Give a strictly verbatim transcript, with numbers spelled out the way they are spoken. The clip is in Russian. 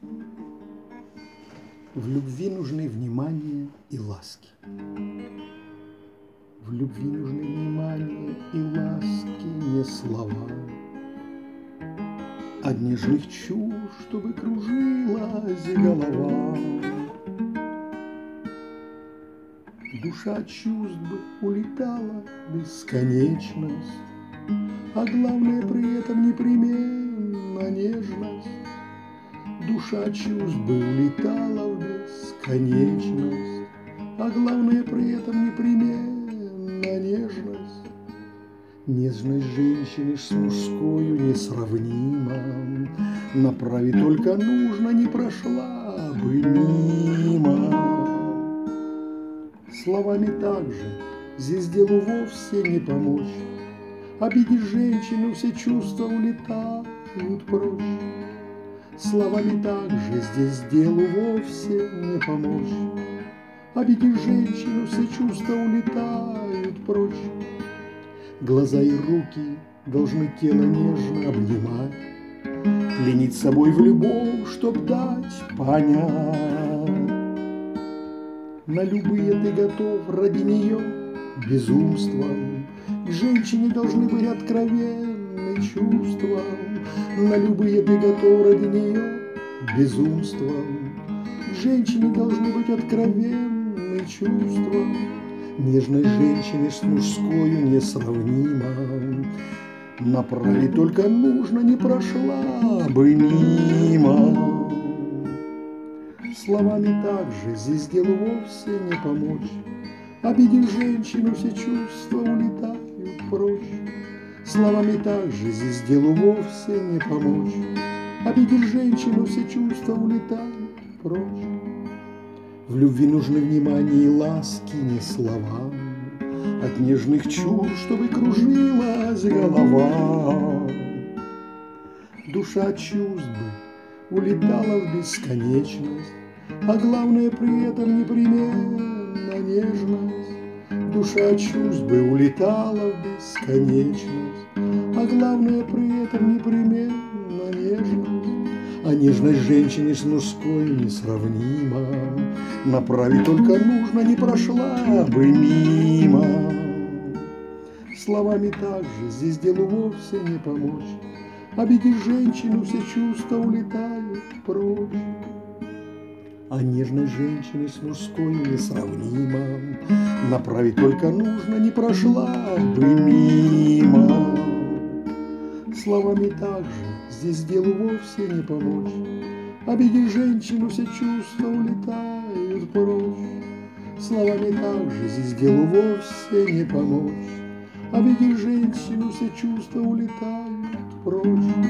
В любви нужны внимание и ласки. В любви нужны внимание и ласки, не слова. От нежных чувств, чтобы кружилась голова. Душа от чувств бы улетала в бесконечность, а главное при этом непременно нежность. Душа от чувств бы улетала в бесконечность, а главное при этом непременно нежность. Нежность женщины с мужскою несравнима, направить только нужно, не прошла бы мимо. Словами также здесь делу вовсе не помочь, обидеть женщину все чувства улетают прочь. Словами также здесь делу вовсе не помочь, обидеть женщину все чувства улетают прочь. Глаза и руки должны тело нежно обнимать, пленить собой в любовь, чтоб дать понять. На любые ты готов ради нее безумством, к женщине должны быть откровенны чувства. На любые ты готов ради нее безумством, к женщине должны быть откровенны чувства. Нежность женщины с мужскою несравнима, направить только нужно, не прошла бы мимо. Словами также здесь делу вовсе не помочь, обидев женщину все чувства улетают прочь. Словами также здесь делу вовсе не помочь, обидев женщину все чувства улетают прочь. В любви нужны внимание и ласки, не слова, от нежных чувств, чтобы кружилась голова. Душа от чувств бы улетала в бесконечность, а главное при этом непременно нежность. Душа от чувств бы улетала в бесконечность, а главное при этом непременно нежность. А нежность женщины с мужской несравнима, направить только нужно, не прошла бы мимо. Словами также здесь делу вовсе не помочь, обидев женщину все чувства улетают прочь. А нежность женщины с мужской несравнима, направить только нужно, не прошла бы мимо. Словами также здесь делу вовсе не помочь, обидев женщину все чувства улетают прочь. Словами также здесь делу вовсе не помочь, обидев женщину все чувства улетают прочь.